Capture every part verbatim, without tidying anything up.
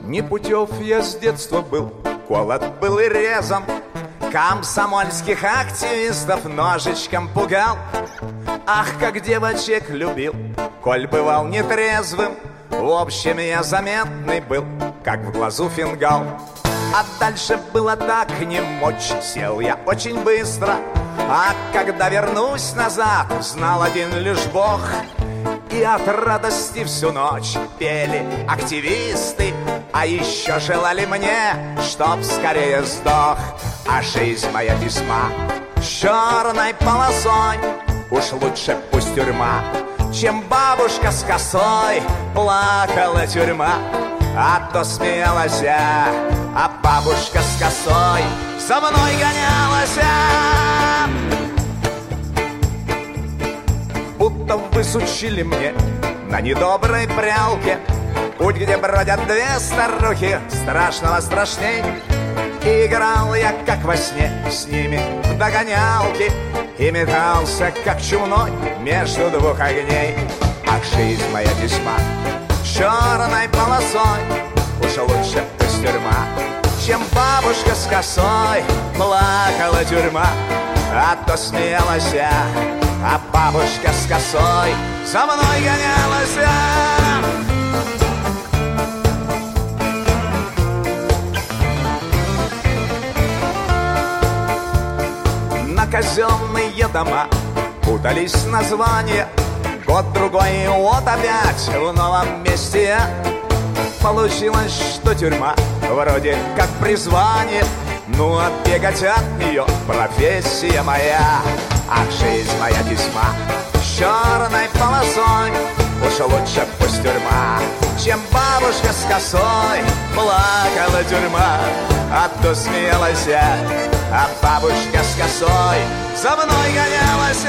Непутев я с детства был, колот был и резан, комсомольских активистов ножичком пугал. Ах, как девочек любил, коль бывал нетрезвым. В общем, я заметный был, как в глазу фингал. А дальше было так не мочь, сел я очень быстро. А когда вернусь назад, знал один лишь Бог. И от радости всю ночь пели активисты, а еще желали мне, чтоб скорее сдох. А жизнь моя весьма черной полосой, уж лучше пусть тюрьма, чем бабушка с косой. Плакала тюрьма, а то смеялась я, а бабушка с косой за мной гонялась. Будто высучили мне на недоброй прялке путь, где бродят две старухи, страшного страшней. Играл я, как во сне, с ними в догонялки и метался, как чумной, между двух огней. Ах, жизнь моя весьма черной полосой, уж лучше пусть тюрьма, чем бабушка с косой. Плакала тюрьма, а то смеялась я, а бабушка с косой за мной гонялась. На казенные дома путались названия, год-другой, и вот опять в новом месте. Получилось, что тюрьма вроде как призвание, ну а бегать от нее профессия моя. Ах, жизнь моя весьма черной полосой, уж лучше пусть тюрьма, чем бабушка с косой. Плакала тюрьма, а то смеялась я, а бабушка с косой за мной гонялась.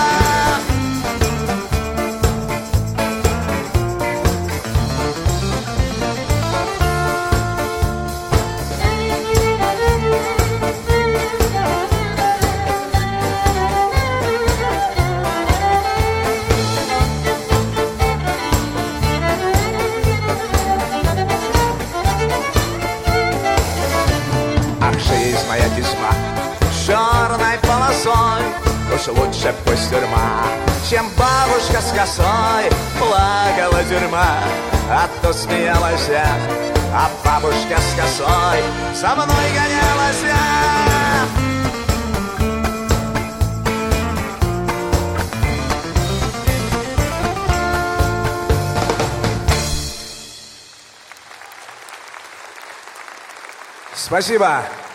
Жизнь моя весьма черной полосой, уж лучше пусть тюрьма, чем бабушка с косой. Плакала тюрьма, а то смеялась я, а бабушка с косой за мной гонялась. Спасибо.